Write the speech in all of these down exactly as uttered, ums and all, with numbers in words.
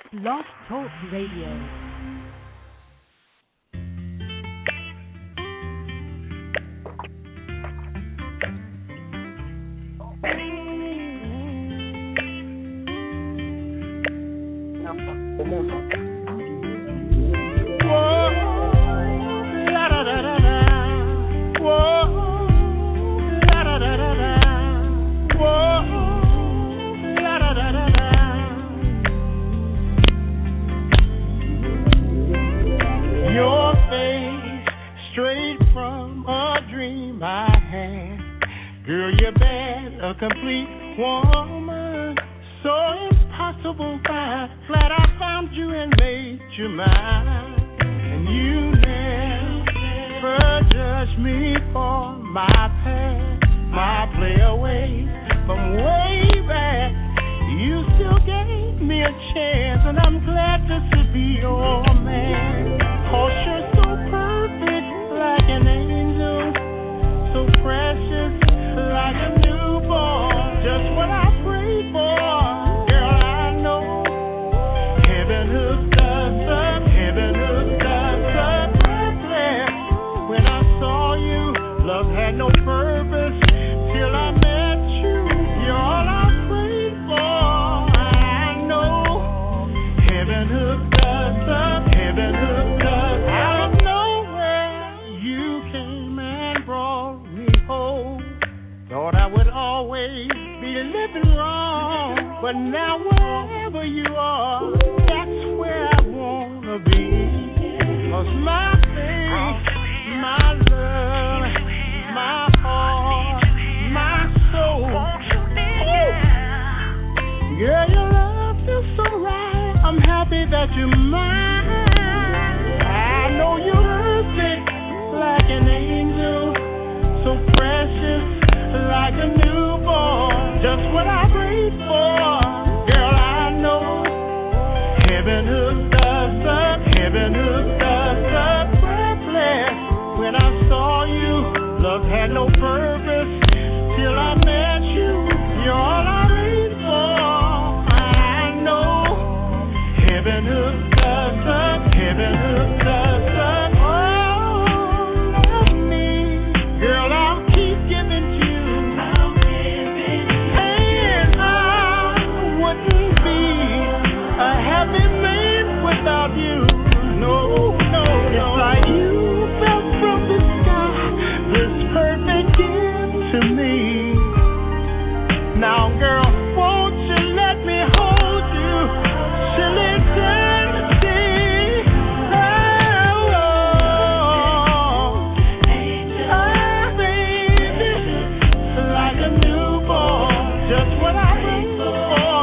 Blog Talk Radio. Girl, you're bad, a complete woman. So impossible, but glad I found you and made you mine. And you never judge me for my past, my play away from way back. You still gave me a chance, and I'm glad just to be your man. 'Cause you're so perfect, like an angel, so precious, like a newborn, just what I prayed for. Girl, I know heaven hooked us up, heaven hooked us up. Breathless when I saw you, love had no purpose till I met you. You're all I prayed for. I know heaven hooked us up, heaven hooked us up. Out of nowhere, you came and brought me home. Thought I would always be living wrong, but now wherever you are, that's where I wanna be. 'Cause my faith, my love, my heart, my soul, oh, girl, your love feels so right. I'm happy that you're mine. I know you're perfect, like an angel, so precious, like a newborn, just what I prayed for. Girl, I know heaven hooked us up, heaven hooked us up. Breathless when I saw you, love had no purpose till I met you. You're all I prayed for. I know heaven hooked us up, heaven hooked us up. Oh, love me, girl, I'll keep giving to you. A happy man without you. No, no, no. It's like you fell from the sky, this perfect gift to me. Now, girl, won't you let me hold you till eternity? Oh, oh, oh, baby, like a newborn, just what I prayed for.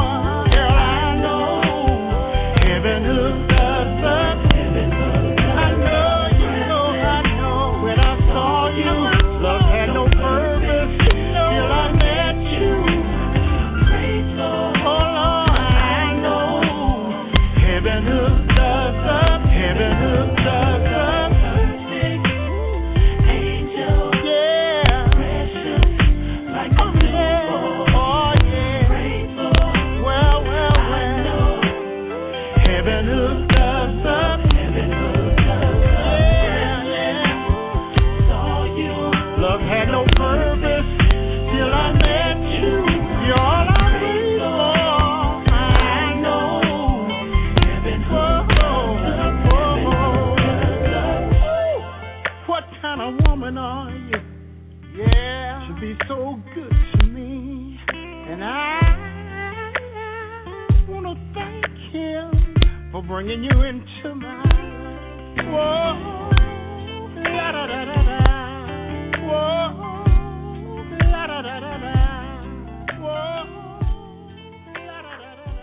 So good to me, and I wanna thank him for bringing you into my life. Whoa, la da da da da. Whoa, la da da da da. Whoa, la da da da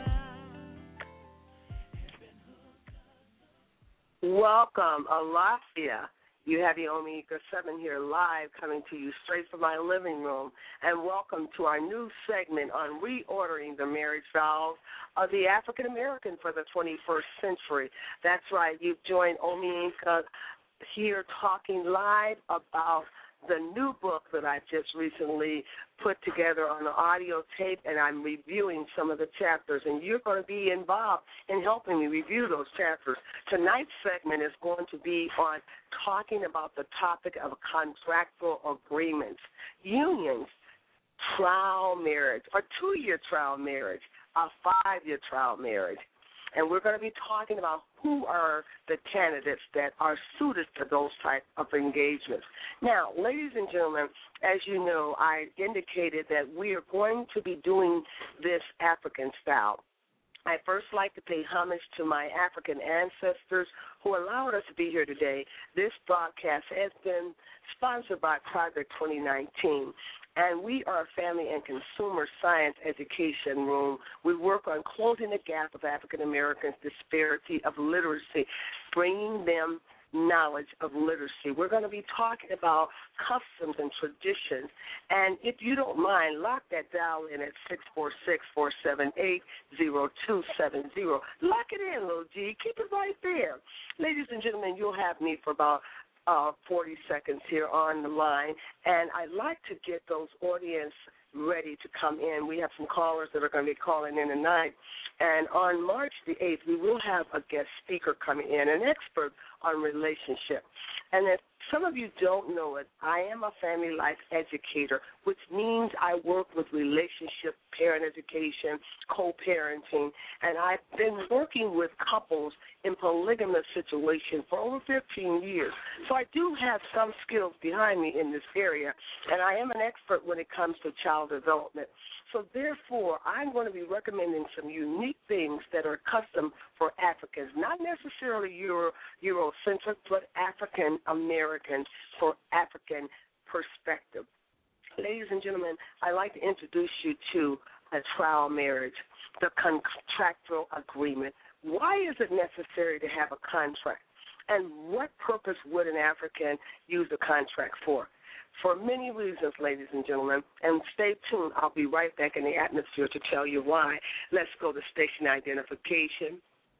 da. Welcome, Alafia. You have your Omega seven here live, coming to you straight from my living room. And welcome to our new segment on reordering the marriage vows of the African American for the twenty-first century. That's right, you've joined Omega here talking live about the new book that I just recently put together on the audio tape, and I'm reviewing some of the chapters, and you're going to be involved in helping me review those chapters. Tonight's segment is going to be on talking about the topic of contractual agreements, unions, trial marriage, a two-year trial marriage, a five-year trial marriage. And we're going to be talking about who are the candidates that are suited for those type of engagements. Now, ladies and gentlemen, as you know, I indicated that we are going to be doing this African style. I first like to pay homage to my African ancestors who allowed us to be here today. This broadcast has been sponsored by Project twenty nineteen. And we are a family and consumer science education room. We work on closing the gap of African Americans' disparity of literacy, bringing them knowledge of literacy. We're going to be talking about customs and traditions. And if you don't mind, lock that dial in at six four six, four seven eight, zero two seven zero. Lock it in, little G. Keep it right there. Ladies and gentlemen, you'll have me for about Uh, forty seconds here on the line, and I'd like to get those audience ready to come in. We have some callers that are going to be calling in tonight, and on March the eighth, we will have a guest speaker coming in, an expert on relationship. And if some of you don't know it, I am a family life educator, which means I work with relationship, parent education, co-parenting, and I've been working with couples in polygamous situations for over fifteen years. So I do have some skills behind me in this area, and I am an expert when it comes to child development. So therefore, I'm going to be recommending some unique things that are custom for Africans, not necessarily Euro, Eurocentric, but African Americans for African perspective. Ladies and gentlemen, I'd like to introduce you to a trial marriage, the contractual agreement. Why is it necessary to have a contract? And what purpose would an African use a contract for? For many reasons, ladies and gentlemen, and stay tuned. I'll be right back in the atmosphere to tell you why. Let's go to station identification.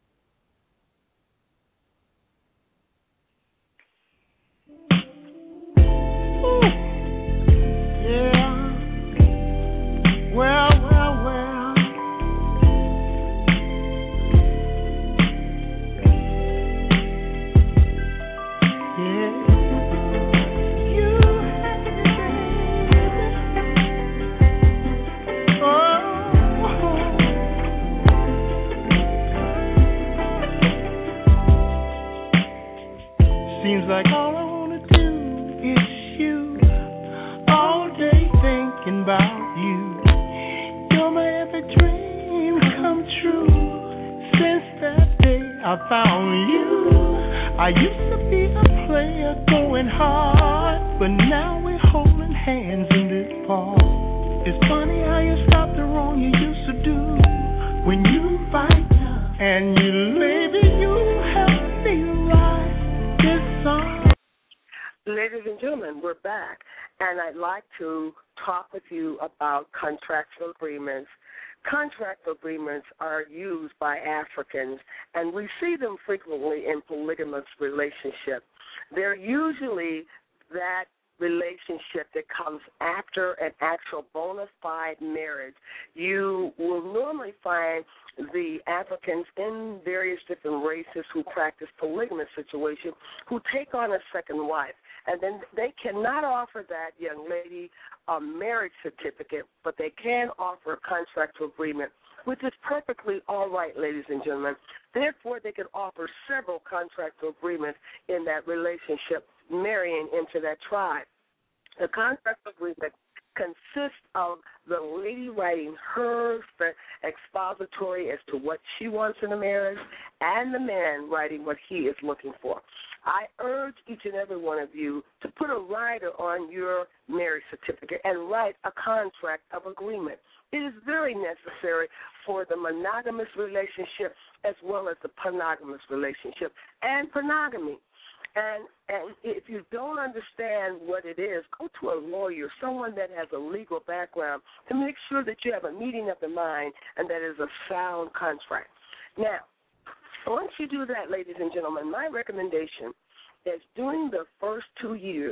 Ooh. Yeah. Well, well, well. Yeah. Seems like all I wanna do is you, all day thinking about you. You're my every dream come true. Since that day I found you. I used to be a player going hard, but now we're holding hands in this park. It's funny how you stop the wrong you used to do when you fight and you, baby, you help me write this song. Ladies and gentlemen, we're back, and I'd like to talk with you about contractual agreements. Contract agreements are used by Africans, and we see them frequently in polygamous relationships. They're usually that relationship that comes after an actual bona fide marriage. You will normally find the Africans in various different races who practice polygamous situations who take on a second wife. And then they cannot offer that young lady a marriage certificate, but they can offer a contractual agreement, which is perfectly all right, ladies and gentlemen. Therefore, they can offer several contractual agreements in that relationship, marrying into that tribe. The contract agreement consists of the lady writing her expository as to what she wants in a marriage and the man writing what he is looking for. I urge each and every one of you to put a rider on your marriage certificate and write a contract of agreement. It is very necessary for the monogamous relationship as well as the polygamous relationship and monogamy. And, and if you don't understand what it is, go to a lawyer, someone that has a legal background, to make sure that you have a meeting of the mind and that is a sound contract. Now, once you do that, ladies and gentlemen, my recommendation is during the first two years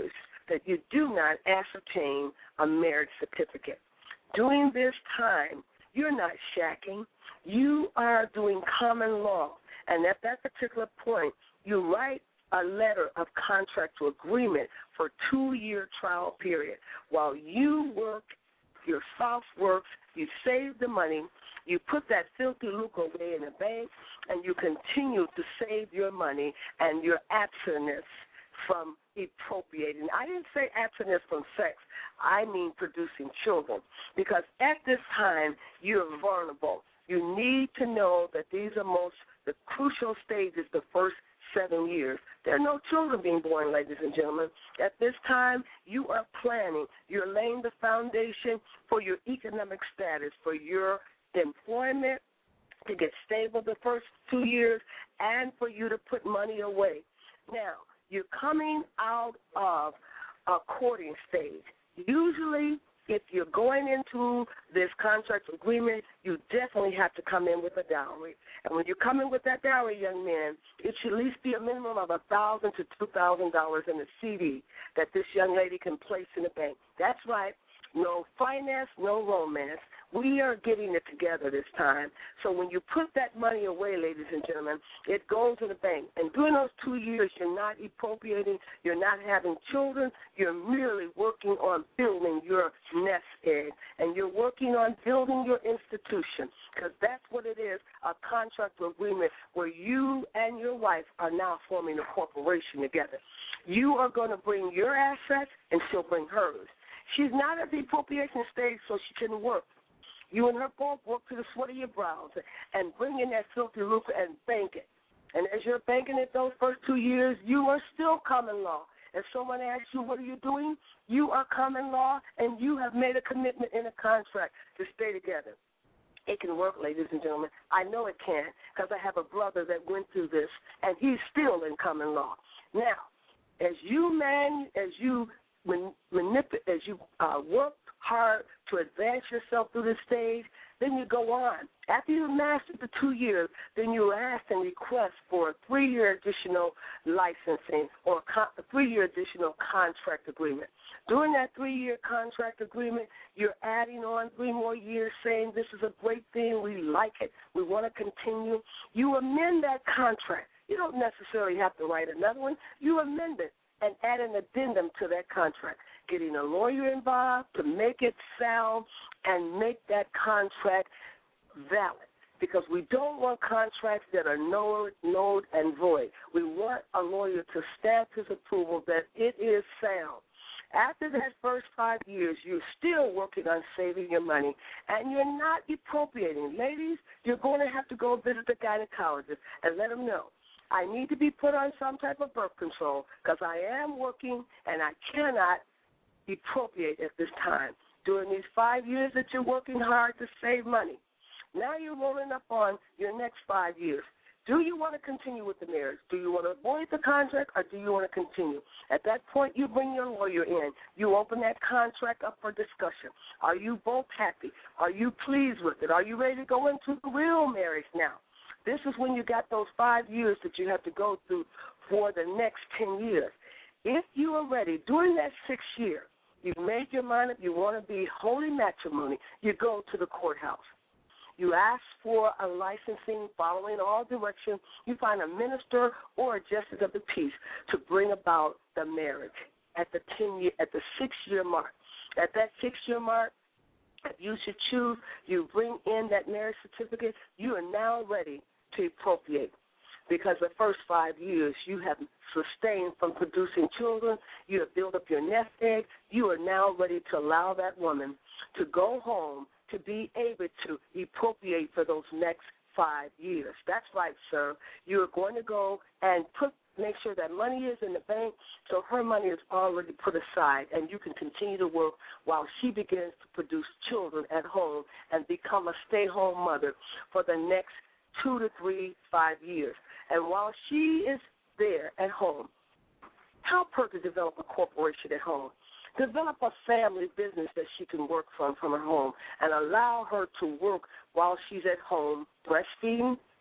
that you do not ascertain a marriage certificate. During this time, you're not shacking. You are doing common law. And at that particular point, you write a letter of contract to agreement for a two-year trial period. While you work, your spouse works, you save the money, you put that filthy lucre away in the bank, and you continue to save your money and your abstinence from appropriating. I didn't say abstinence from sex. I mean producing children. Because at this time, you're vulnerable. You need to know that these are most, the crucial stages, the first seven years. There are no children being born, ladies and gentlemen. At this time, you are planning. You're laying the foundation for your economic status, for your employment, to get stable the first two years, and for you to put money away. Now, you're coming out of a courting stage. Usually, if you're going into this contract agreement, you definitely have to come in with a dowry. And when you come in with that dowry, young man, it should at least be a minimum of one thousand dollars to two thousand dollars in a C D that this young lady can place in the bank. That's right. No finance, no romance. We are getting it together this time. So when you put that money away, ladies and gentlemen, it goes in the bank. And during those two years, you're not appropriating, you're not having children, you're merely working on building your nest egg. And you're working on building your institution, because that's what it is, a contract agreement where you and your wife are now forming a corporation together. You are going to bring your assets, and she'll bring hers. She's not at the appropriation stage, so she can work. You and her both work to the sweat of your brows and bring in that filthy lucre and bank it. And as you're banking it those first two years, you are still common law. If someone asks you, what are you doing? You are common law, and you have made a commitment in a contract to stay together. It can work, ladies and gentlemen. I know it can, because I have a brother that went through this, and he's still in common law. Now, as you man, as you manipulate, as you uh, work hard to advance yourself through this stage, then you go on. After you've mastered the two years, then you ask and request for a three-year additional licensing or a three-year additional contract agreement. During that three-year contract agreement, you're adding on three more years saying this is a great thing, we like it, we want to continue. You amend that contract. You don't necessarily have to write another one. You amend it and add an addendum to that contract, getting a lawyer involved to make it sound and make that contract valid, because we don't want contracts that are null, null and void. We want a lawyer to stamp his approval that it is sound. After that first five years, you're still working on saving your money, and you're not appropriating. Ladies, you're going to have to go visit the gynecologist and let them know, I need to be put on some type of birth control because I am working and I cannot appropriate at this time. During these five years that you're working hard to save money, now you're rolling up on your next five years. Do you want to continue with the marriage? Do you want to avoid the contract, or do you want to continue? At that point, you bring your lawyer in. You open that contract up for discussion. Are you both happy? Are you pleased with it? Are you ready to go into the real marriage now? This is when you got those five years that you have to go through for the next ten years. If you are ready, during that sixth year, you've made your mind up, you want to be holy matrimony, you go to the courthouse. You ask for a licensing following all directions. You find a minister or a justice of the peace to bring about the marriage at the ten year, at the six-year mark. At that six-year mark, if you should choose, you bring in that marriage certificate, you are now ready to appropriate, because the first five years you have sustained from producing children, you have built up your nest egg, you are now ready to allow that woman to go home to be able to appropriate for those next five years. That's right, sir. You are going to go and put make sure that money is in the bank, so her money is already put aside, and you can continue to work while she begins to produce children at home and become a stay-home mother for the next two to three, five years. And while she is there at home, help her to develop a corporation at home. Develop a family business that she can work from from her home, and allow her to work while she's at home breastfeeding,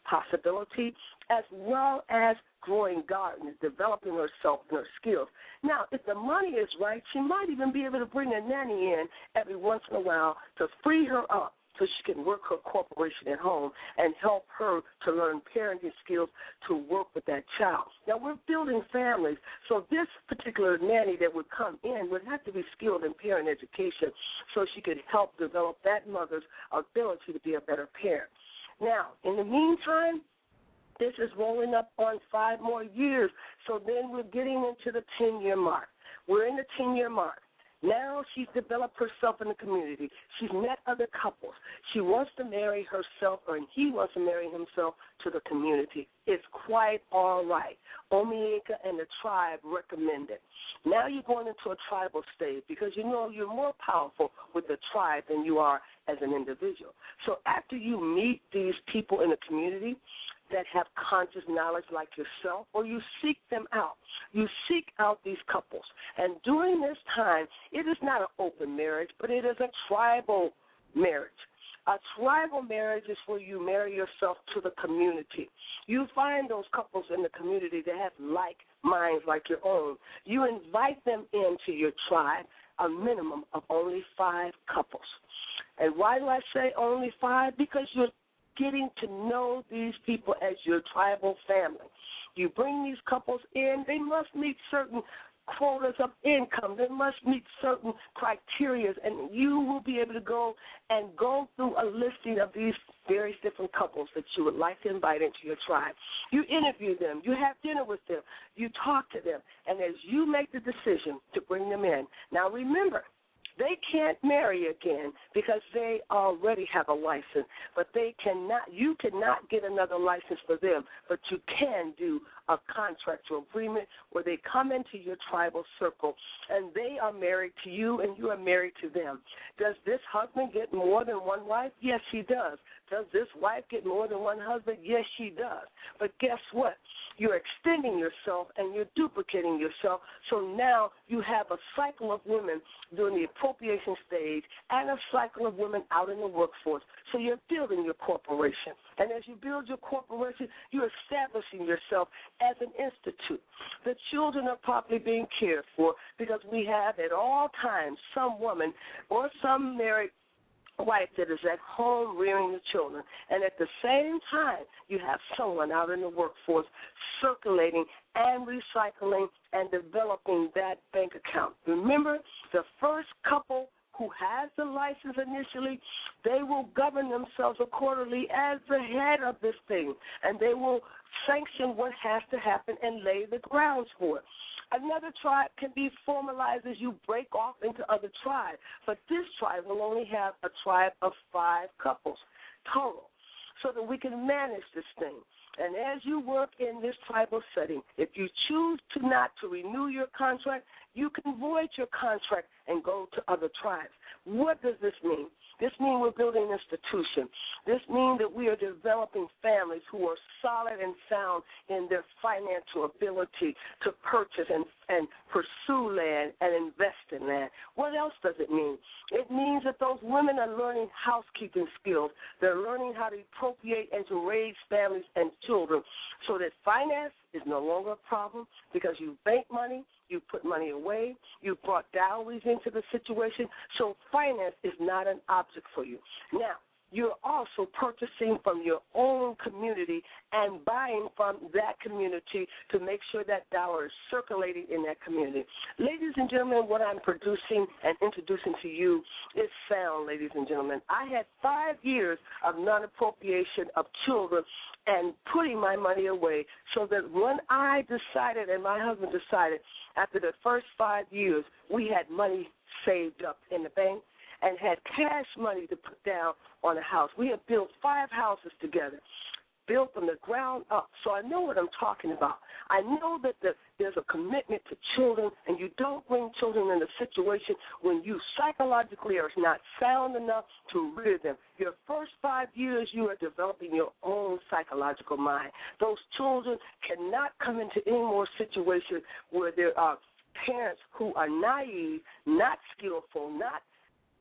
possibility, as well as growing gardens, developing herself and her skills. Now, if the money is right, she might even be able to bring a nanny in every once in a while to free her up so she can work her corporation at home and help her to learn parenting skills to work with that child. Now, we're building families, so this particular nanny that would come in would have to be skilled in parent education so she could help develop that mother's ability to be a better parent. Now, in the meantime, this is rolling up on five more years, so then we're getting into the ten-year mark. We're in the ten-year mark. Now she's developed herself in the community. She's met other couples. She wants to marry herself, or he wants to marry himself to the community. It's quite all right. Omieka and the tribe recommend it. Now you're going into a tribal state because you know you're more powerful with the tribe than you are as an individual. So after you meet these people in the community that have conscious knowledge like yourself, or you seek them out. You seek out these couples. And during this time, it is not an open marriage, but it is a tribal marriage. A tribal marriage is where you marry yourself to the community. You find those couples in the community that have like minds like your own. You invite them into your tribe, a minimum of only five couples. And why do I say only five? Because you're getting to know these people as your tribal family. You bring these couples in, they must meet certain quotas of income. They must meet certain criteria, and you will be able to go and go through a listing of these various different couples that you would like to invite into your tribe. You interview them. You have dinner with them. You talk to them. And as you make the decision to bring them in, now remember, they can't marry again because they already have a license, but they cannot. You cannot get another license for them, but you can do a contractual agreement where they come into your tribal circle and they are married to you and you are married to them. Does this husband get more than one wife? Yes, he does. Does this wife get more than one husband? Yes, she does. But guess what? You're extending yourself and you're duplicating yourself. So now you have a cycle of women during the appropriation stage and a cycle of women out in the workforce. So you're building your corporation. And as you build your corporation, you're establishing yourself as an institute. The children are properly being cared for because we have at all times some woman or some married wife that is at home rearing the children. And at the same time, you have someone out in the workforce circulating and recycling and developing that bank account. Remember, the first couple who has the license initially, they will govern themselves accordingly as the head of this thing, and they will sanction what has to happen and lay the grounds for it. Another tribe can be formalized as you break off into other tribes, but this tribe will only have a tribe of five couples total so that we can manage this thing. And as you work in this tribal setting, if you choose to not to renew your contract, you can void your contract and go to other tribes. What does this mean? This means we're building an institution. This means that we are developing families who are solid and sound in their financial ability to purchase and, and pursue land and invest in land. What else does it mean? It means that those women are learning housekeeping skills. They're learning how to appropriate and to raise families and children so that finance is no longer a problem because you bank money, you put money away, you brought dowries into the situation, so finance is not an object for you. Now, you're also purchasing from your own community and buying from that community to make sure that dollar is circulating in that community. Ladies and gentlemen, what I'm producing and introducing to you is sound, ladies and gentlemen. I had five years of non-appropriation of children and putting my money away so that when I decided and my husband decided after the first five years we had money saved up in the bank and had cash money to put down on a house. We have built five houses together, built from the ground up. So I know what I'm talking about. I know that the, there's a commitment to children, and you don't bring children in a situation when you psychologically are not sound enough to rear them. Your first five years, you are developing your own psychological mind. Those children cannot come into any more situations where there are parents who are naive, not skillful, not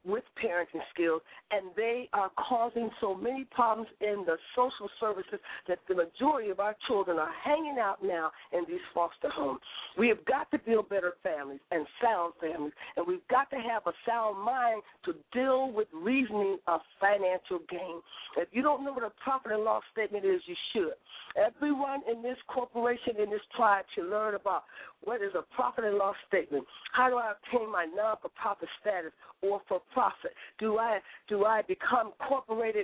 with parenting skills, and they are causing so many problems in the social services that the majority of our children are hanging out now in these foster homes. We have got to build better families and sound families, and we've got to have a sound mind to deal with reasoning of financial gain. If you don't know what a profit and loss statement is, you should. Everyone in this corporation, in this tribe, should learn about what is a profit and loss statement. How do I obtain my non-for-profit status or for profit? Do I do I become incorporated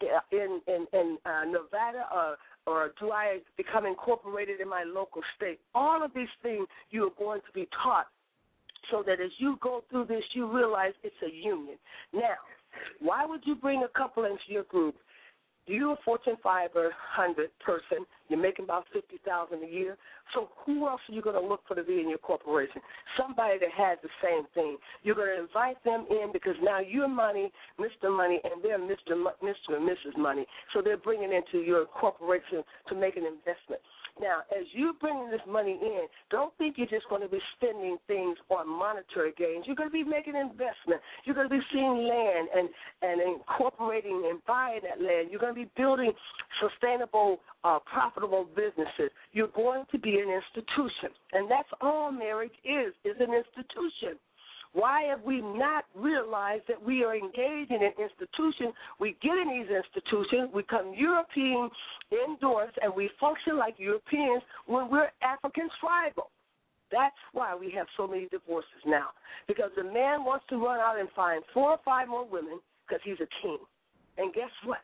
in in, in uh, Nevada, or or do I become incorporated in my local state? All of these things you are going to be taught, so that as you go through this, you realize it's a union. Now, why would you bring a couple into your group? You're a Fortune five hundred person. You're making about fifty thousand dollars a year. So who else are you going to look for to be in your corporation? Somebody that has the same thing. You're going to invite them in because now you're Money, Mister Money, and they're Mister Mo- Mister and Missus Money. So they're bringing into your corporation to make an investment. Now, as you're bringing this money in, don't think you're just going to be spending things on monetary gains. You're going to be making investment. You're going to be seeing land and, and incorporating and buying that land. You're going to be building sustainable, uh, profitable businesses. You're going to be an institution, and that's all marriage is, is an institution. Why have we not realized that we are engaged in an institution? We get in these institutions, we become European endorsed, and we function like Europeans when we're African tribal. That's why we have so many divorces now, because the man wants to run out and find four or five more women because he's a king. And guess what?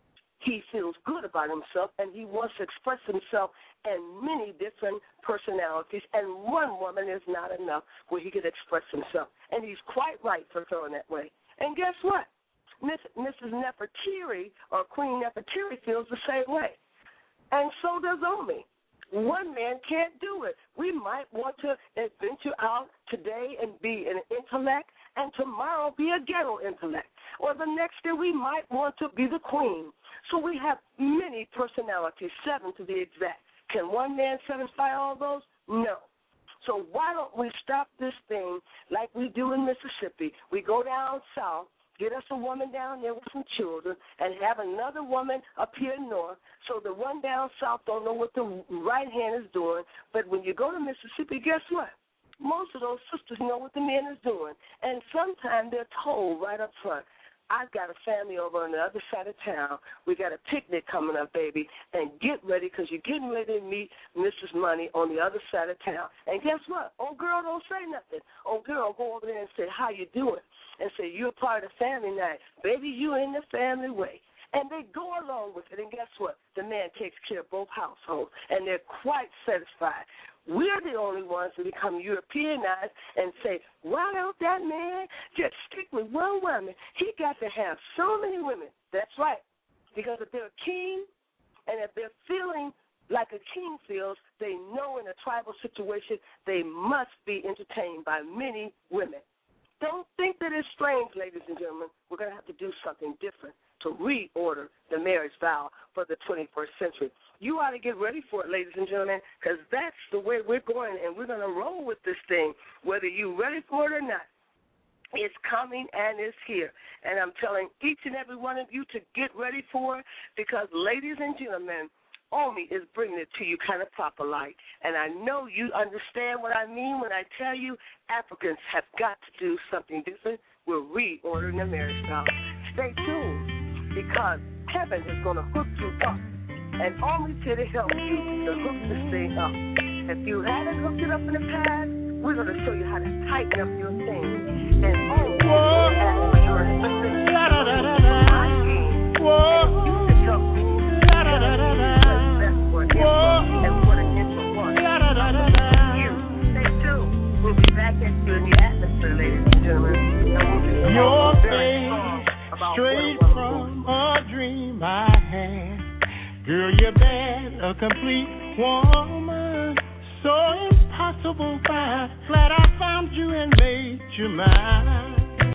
He feels good about himself, and he wants to express himself in many different personalities, and one woman is not enough where he could express himself. And he's quite right for feeling that way. And guess what? Miss, Missus Nefertiti, or Queen Nefertiti, feels the same way. And so does Omi. One man can't do it. We might want to venture out today and be an intellect, and tomorrow be a ghetto intellect. Or the next day we might want to be the queen. So we have many personalities, seven to be exact. Can one man satisfy all those? No. So why don't we stop this thing like we do in Mississippi? We go down south, get us a woman down there with some children, and have another woman up here north, so the one down south don't know what the right hand is doing. But when you go to Mississippi, guess what? Most of those sisters know what the man is doing, and sometimes they're told right up front, I've got a family over on the other side of town. We got a picnic coming up, baby, and get ready because you're getting ready to meet Missus Money on the other side of town. And guess what? Old girl don't say nothing. Old girl go over there and say, how you doing? And say, you're part of the family night. Baby, you in the family way. And they go along with it, and guess what? The man takes care of both households, and they're quite satisfied. We're the only ones that become Europeanized and say, why don't that man just stick with one woman? He got to have so many women. That's right. Because if they're a king, and if they're feeling like a king feels, they know in a tribal situation they must be entertained by many women. Don't think that it's strange, ladies and gentlemen. We're going to have to do something different to reorder the marriage vow for the twenty-first century. You ought to get ready for it, ladies and gentlemen, because that's the way we're going, and we're going to roll with this thing, whether you're ready for it or not. It's coming and it's here. And I'm telling each and every one of you to get ready for it, because, ladies and gentlemen, Omi is bringing it to you kind of proper light. And I know you understand what I mean when I tell you Africans have got to do something different. We're reordering the marriage vow. Stay tuned, because heaven is going to hook you up. And Omi's here to help you to hook this thing up. If you haven't hooked it up in the past, we're going to show you how to tighten up your thing. And Omi will ask for your assistance. I mean, you can help me. And put it into one. You, stay tuned. We'll be back at you in the atmosphere, ladies and gentlemen. And we'll be your face straight from a dream I had. Girl, you're bad, a complete woman. So impossible, glad I found you and made you mine.